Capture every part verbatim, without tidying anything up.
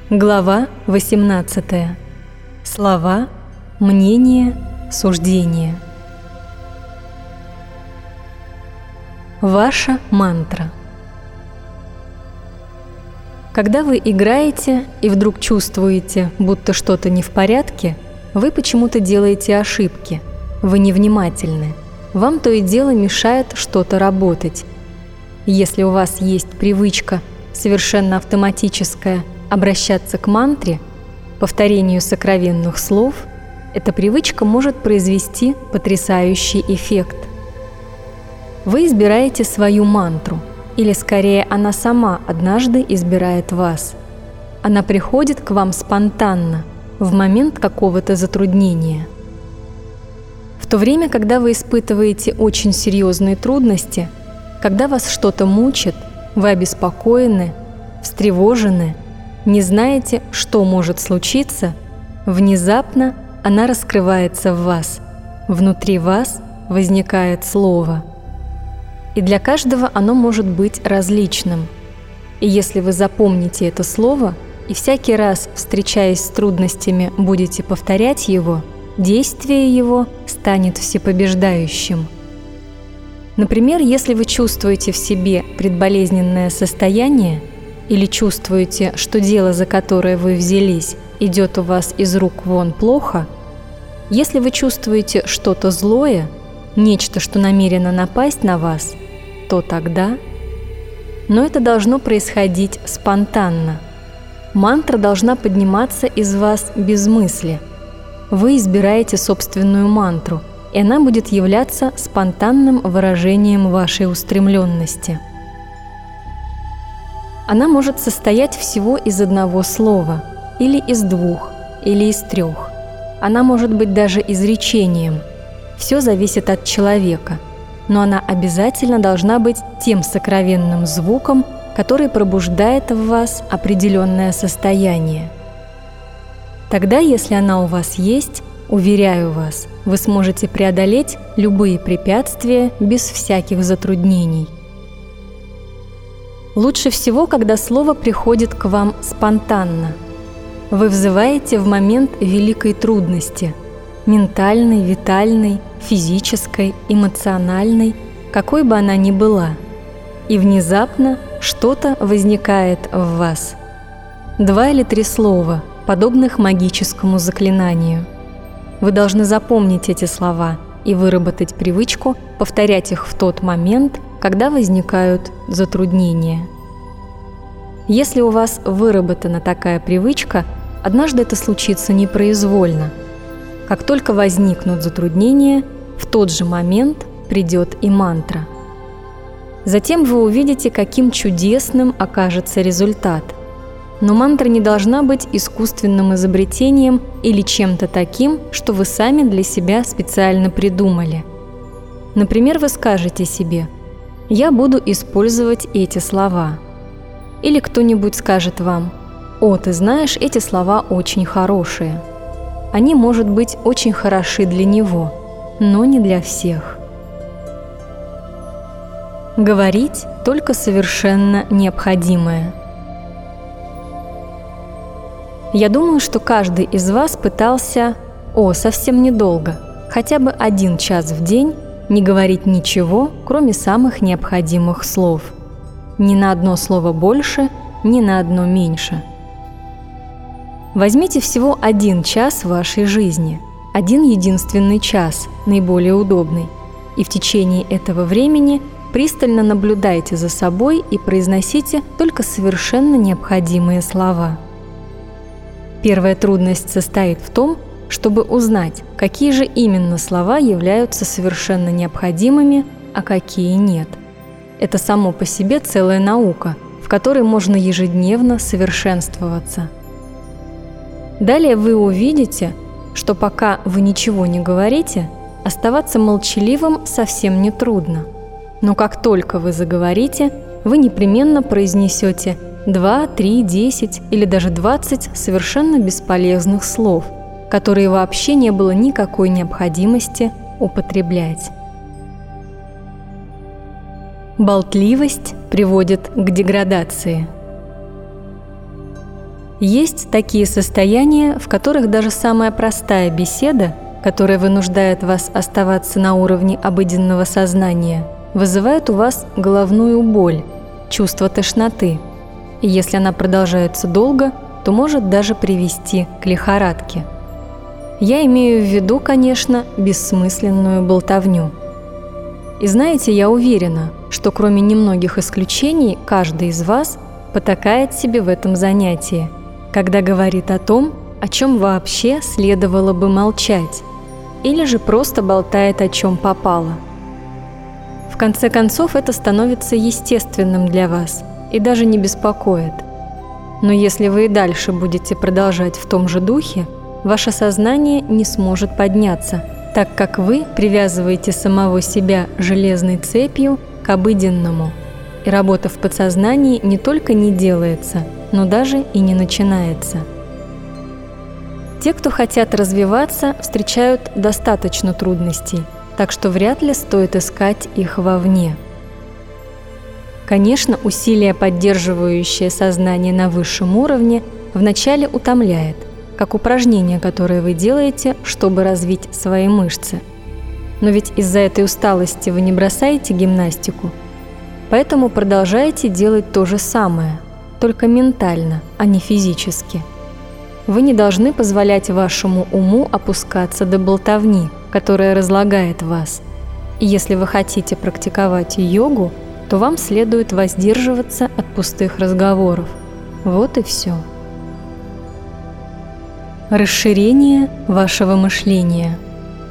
Глава восемнадцатая. Слова, мнения, суждения. Ваша мантра. Когда вы играете и вдруг чувствуете, будто что-то не в порядке, вы почему-то делаете ошибки, вы невнимательны, вам то и дело мешает что-то работать. Если у вас есть привычка, совершенно автоматическая, обращаться к мантре, повторению сокровенных слов, эта привычка может произвести потрясающий эффект. Вы избираете свою мантру, или скорее она сама однажды избирает вас. Она приходит к вам спонтанно, в момент какого-то затруднения. В то время, когда вы испытываете очень серьезные трудности, когда вас что-то мучит, вы обеспокоены, встревожены, не знаете, что может случиться, внезапно она раскрывается в вас, внутри вас возникает слово. И для каждого оно может быть различным. И если вы запомните это слово и всякий раз, встречаясь с трудностями, будете повторять его, действие его станет всепобеждающим. Например, если вы чувствуете в себе предболезненное состояние, или чувствуете, что дело, за которое вы взялись, идет у вас из рук вон плохо, если вы чувствуете что-то злое, нечто, что намерено напасть на вас, то тогда… Но это должно происходить спонтанно. Мантра должна подниматься из вас без мысли. Вы избираете собственную мантру, и она будет являться спонтанным выражением вашей устремленности. Она может состоять всего из одного слова, или из двух, или из трех. Она может быть даже изречением. Все зависит от человека, но она обязательно должна быть тем сокровенным звуком, который пробуждает в вас определенное состояние. Тогда, если она у вас есть, уверяю вас, вы сможете преодолеть любые препятствия без всяких затруднений. Лучше всего, когда слово приходит к вам спонтанно. Вы взываете в момент великой трудности – ментальной, витальной, физической, эмоциональной, какой бы она ни была. И внезапно что-то возникает в вас. Два или три слова, подобных магическому заклинанию. Вы должны запомнить эти слова и выработать привычку повторять их в тот момент, когда возникают затруднения. Если у вас выработана такая привычка, однажды это случится непроизвольно. Как только возникнут затруднения, в тот же момент придет и мантра. Затем вы увидите, каким чудесным окажется результат. Но мантра не должна быть искусственным изобретением или чем-то таким, что вы сами для себя специально придумали. Например, вы скажете себе: «Я буду использовать эти слова». Или кто-нибудь скажет вам: «О, ты знаешь, эти слова очень хорошие». Они, может быть, очень хороши для него, но не для всех. Говорить только совершенно необходимое. Я думаю, что каждый из вас пытался, о, совсем недолго, хотя бы один час в день, не говорить ничего, кроме самых необходимых слов. Ни на одно слово больше, ни на одно меньше. Возьмите всего один час в вашей жизни, один единственный час, наиболее удобный, и в течение этого времени пристально наблюдайте за собой и произносите только совершенно необходимые слова. Первая трудность состоит в том, чтобы узнать, какие же именно слова являются совершенно необходимыми, а какие нет. Это само по себе целая наука, в которой можно ежедневно совершенствоваться. Далее вы увидите, что пока вы ничего не говорите, оставаться молчаливым совсем не трудно. Но как только вы заговорите, вы непременно произнесете два, три, десять или даже двадцать совершенно бесполезных слов, которые вообще не было никакой необходимости употреблять. Болтливость приводит к деградации. Есть такие состояния, в которых даже самая простая беседа, которая вынуждает вас оставаться на уровне обыденного сознания, вызывает у вас головную боль, чувство тошноты. И если она продолжается долго, то может даже привести к лихорадке. Я имею в виду, конечно, бессмысленную болтовню. И знаете, я уверена, что кроме немногих исключений, каждый из вас потакает себе в этом занятии, когда говорит о том, о чем вообще следовало бы молчать, или же просто болтает о чем попало. В конце концов, это становится естественным для вас и даже не беспокоит. Но если вы и дальше будете продолжать в том же духе, ваше сознание не сможет подняться, так как вы привязываете самого себя железной цепью к обыденному, и работа в подсознании не только не делается, но даже и не начинается. Те, кто хотят развиваться, встречают достаточно трудностей, так что вряд ли стоит искать их вовне. Конечно, усилие, поддерживающее сознание на высшем уровне, вначале утомляет, как упражнение, которое вы делаете, чтобы развить свои мышцы. Но ведь из-за этой усталости вы не бросаете гимнастику, поэтому продолжаете делать то же самое, только ментально, а не физически. Вы не должны позволять вашему уму опускаться до болтовни, которая разлагает вас. И если вы хотите практиковать йогу, то вам следует воздерживаться от пустых разговоров. Вот и все. Расширение вашего мышления.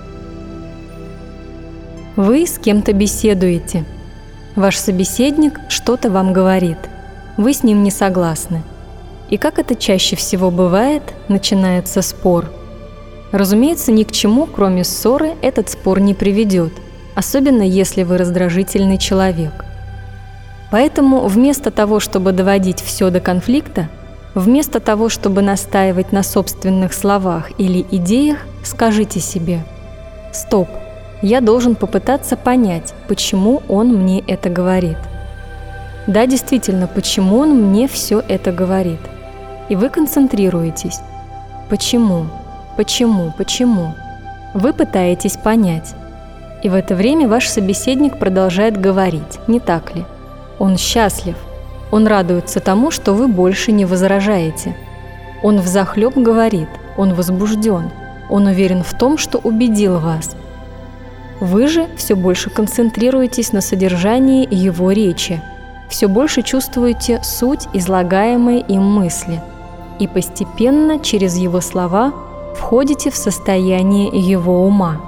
Вы с кем-то беседуете. Ваш собеседник что-то вам говорит. Вы с ним не согласны. И как это чаще всего бывает, начинается спор. Разумеется, ни к чему, кроме ссоры, этот спор не приведет, особенно если вы раздражительный человек. Поэтому вместо того, чтобы доводить все до конфликта, вместо того, чтобы настаивать на собственных словах или идеях, скажите себе: «Стоп, я должен попытаться понять, почему он мне это говорит». Да, действительно, почему он мне все это говорит? И вы концентрируетесь. Почему? Почему? Почему? Вы пытаетесь понять. И в это время ваш собеседник продолжает говорить, не так ли? Он счастлив. Он радуется тому, что вы больше не возражаете. Он взахлеб говорит, он возбужден. Он уверен в том, что убедил вас. Вы же все больше концентрируетесь на содержании его речи, все больше чувствуете суть излагаемой им мысли и постепенно через его слова входите в состояние его ума.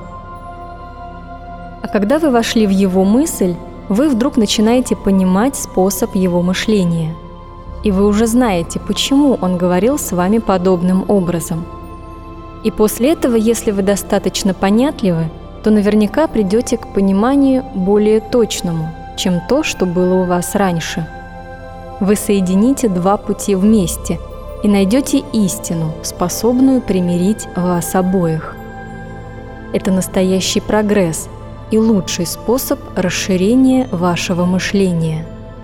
А когда вы вошли в его мысль, вы вдруг начинаете понимать способ его мышления. И вы уже знаете, почему он говорил с вами подобным образом. И после этого, если вы достаточно понятливы, то наверняка придете к пониманию более точному, чем то, что было у вас раньше. Вы соедините два пути вместе и найдете истину, способную примирить вас обоих. Это настоящий прогресс и лучший способ расширения вашего мышления.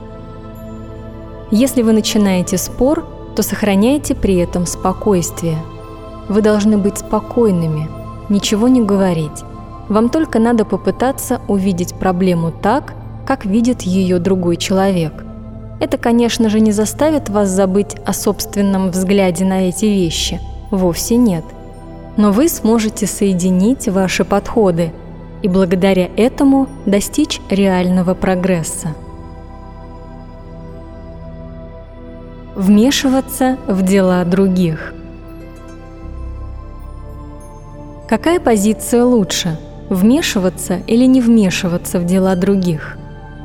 Если вы начинаете спор, то сохраняйте при этом спокойствие. Вы должны быть спокойными, ничего не говорить. Вам только надо попытаться увидеть проблему так, как видит ее другой человек. Это, конечно же, не заставит вас забыть о собственном взгляде на эти вещи. Вовсе нет. Но вы сможете соединить ваши подходы и благодаря этому достичь реального прогресса. Вмешиваться в дела других. Какая позиция лучше – вмешиваться или не вмешиваться в дела других?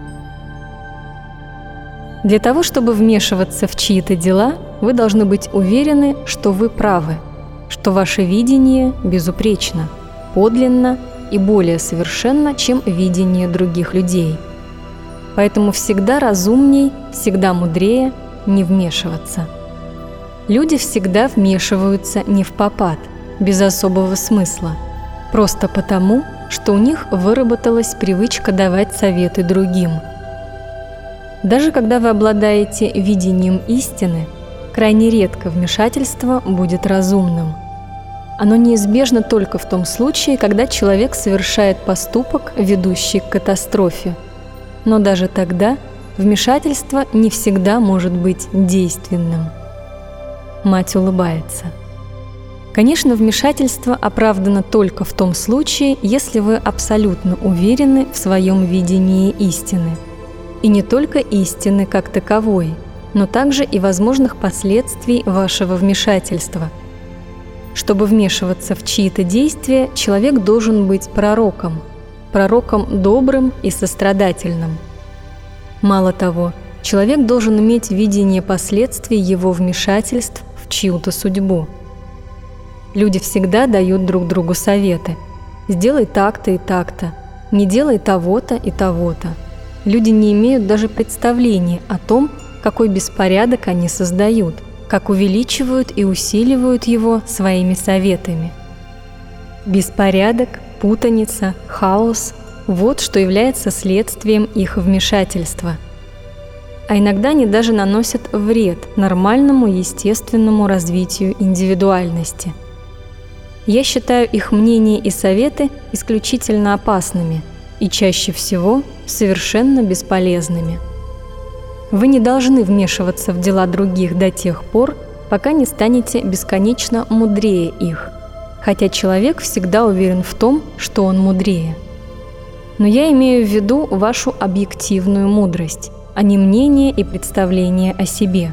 Для того, чтобы вмешиваться в чьи-то дела, вы должны быть уверены, что вы правы, что ваше видение безупречно, подлинно и более совершенно, чем видение других людей. Поэтому всегда разумней, всегда мудрее не вмешиваться. Люди всегда вмешиваются не впопад, без особого смысла, просто потому, что у них выработалась привычка давать советы другим. Даже когда вы обладаете видением истины, крайне редко вмешательство будет разумным. Оно неизбежно только в том случае, когда человек совершает поступок, ведущий к катастрофе. Но даже тогда вмешательство не всегда может быть действенным. Мать улыбается. Конечно, вмешательство оправдано только в том случае, если вы абсолютно уверены в своем видении истины. И не только истины как таковой, но также и возможных последствий вашего вмешательства. Чтобы вмешиваться в чьи-то действия, человек должен быть пророком, пророком добрым и сострадательным. Мало того, человек должен иметь видение последствий его вмешательств в чью-то судьбу. Люди всегда дают друг другу советы. «Сделай так-то и так-то», «Не делай того-то и того-то». Люди не имеют даже представления о том, какой беспорядок они создают, как увеличивают и усиливают его своими советами. Беспорядок, путаница, хаос – вот что является следствием их вмешательства. А иногда они даже наносят вред нормальному естественному развитию индивидуальности. Я считаю их мнения и советы исключительно опасными и чаще всего совершенно бесполезными. Вы не должны вмешиваться в дела других до тех пор, пока не станете бесконечно мудрее их, хотя человек всегда уверен в том, что он мудрее. Но я имею в виду вашу объективную мудрость, а не мнение и представление о себе.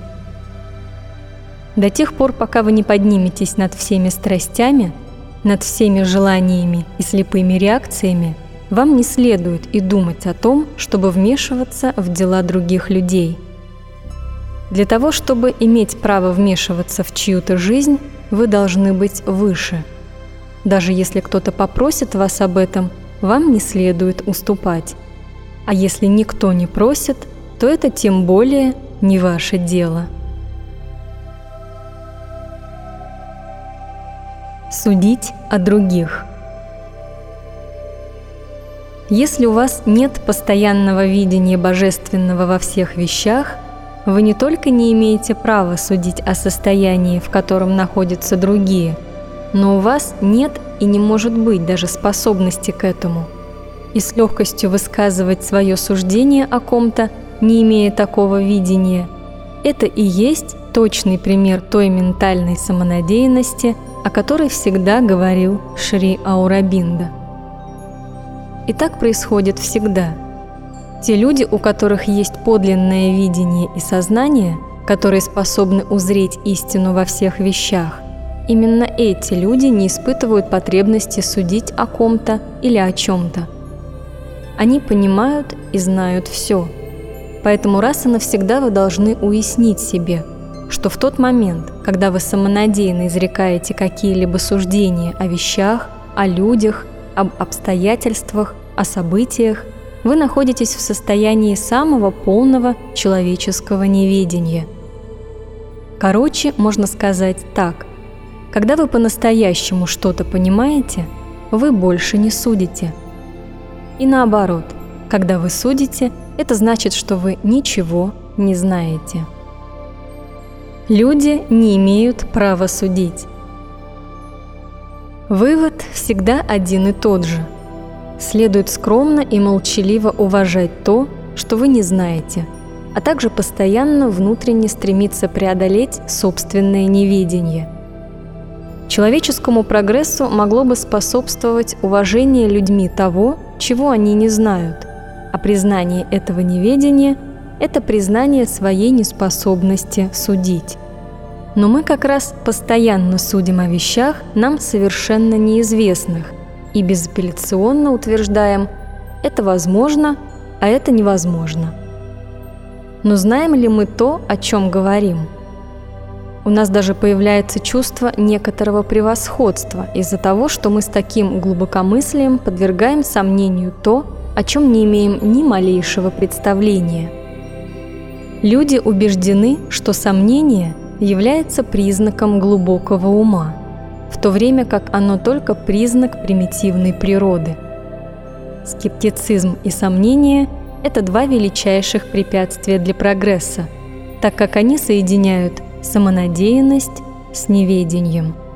До тех пор, пока вы не подниметесь над всеми страстями, над всеми желаниями и слепыми реакциями, вам не следует и думать о том, чтобы вмешиваться в дела других людей. Для того, чтобы иметь право вмешиваться в чью-то жизнь, вы должны быть выше. Даже если кто-то попросит вас об этом, вам не следует уступать. А если никто не просит, то это тем более не ваше дело. Судить о других. Если у вас нет постоянного видения божественного во всех вещах, вы не только не имеете права судить о состоянии, в котором находятся другие, но у вас нет и не может быть даже способности к этому. И с легкостью высказывать свое суждение о ком-то, не имея такого видения, это и есть точный пример той ментальной самонадеянности, о которой всегда говорил Шри Аурабинда. И так происходит всегда. Те люди, у которых есть подлинное видение и сознание, которые способны узреть истину во всех вещах, именно эти люди не испытывают потребности судить о ком-то или о чем-то. Они понимают и знают все. Поэтому раз и навсегда вы должны уяснить себе, что в тот момент, когда вы самонадеянно изрекаете какие-либо суждения о вещах, о людях, об обстоятельствах, о событиях, вы находитесь в состоянии самого полного человеческого неведения. Короче, можно сказать так: когда вы по-настоящему что-то понимаете, вы больше не судите. И наоборот, когда вы судите, это значит, что вы ничего не знаете. Люди не имеют права судить. Вывод всегда один и тот же. Следует скромно и молчаливо уважать то, что вы не знаете, а также постоянно внутренне стремиться преодолеть собственное неведение. Человеческому прогрессу могло бы способствовать уважение людьми того, чего они не знают, а признание этого неведения – это признание своей неспособности судить. Но мы как раз постоянно судим о вещах, нам совершенно неизвестных, и безапелляционно утверждаем: это возможно, а это невозможно. Но знаем ли мы то, о чем говорим? У нас даже появляется чувство некоторого превосходства из-за того, что мы с таким глубокомыслием подвергаем сомнению то, о чем не имеем ни малейшего представления. Люди убеждены, что сомнение является признаком глубокого ума, в то время как оно только признак примитивной природы. Скептицизм и сомнение – это два величайших препятствия для прогресса, так как они соединяют самонадеянность с неведением.